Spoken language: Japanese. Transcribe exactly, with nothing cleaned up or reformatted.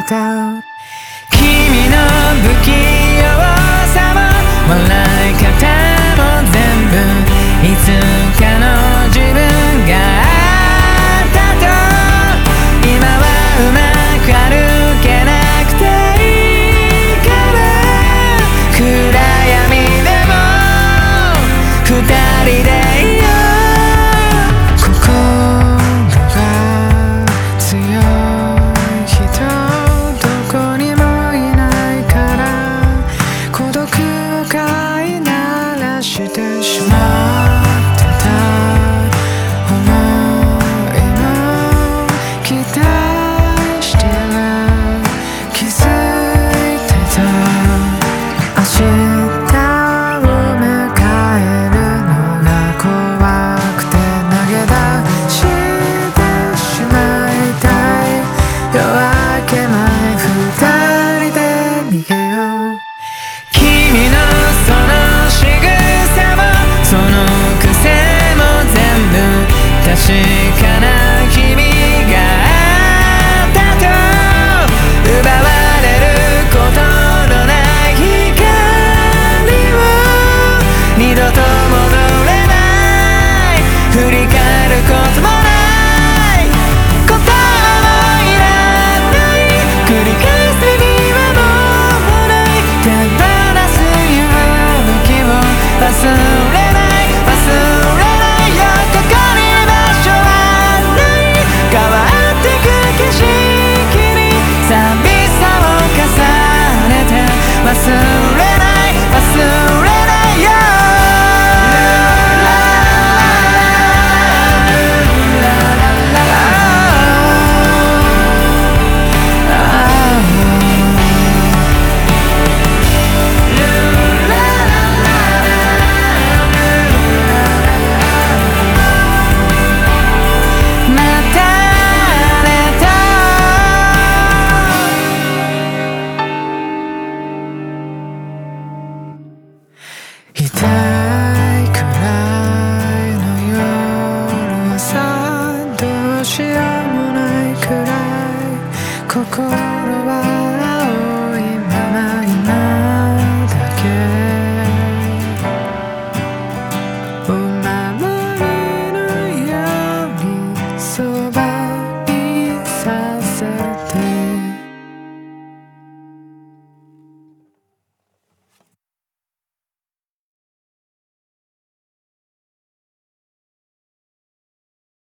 た君の不器用さも笑い方も全部いつかの自分があったと今はうまく歩けなくていいから暗闇でも二人でいよう心が強い人どこにもいないから孤独を飼いならしてしまってた想いも期待しては気づいてた明日を迎えるのが怖くて投げ出してしまいたい夜明け前二人で逃げよう君のその仕草もその癖も全部確かな君があったと奪われることのない光を二度と戻れない振り返ることもない答えもいらない繰り返すにはもうない手放すよう気を忘れない忘れないよここに場所はない変わってく景色に寂しさを重ねて忘れない忘れないよまたねと痛いくらいの夜はさどうしようもないくらい心は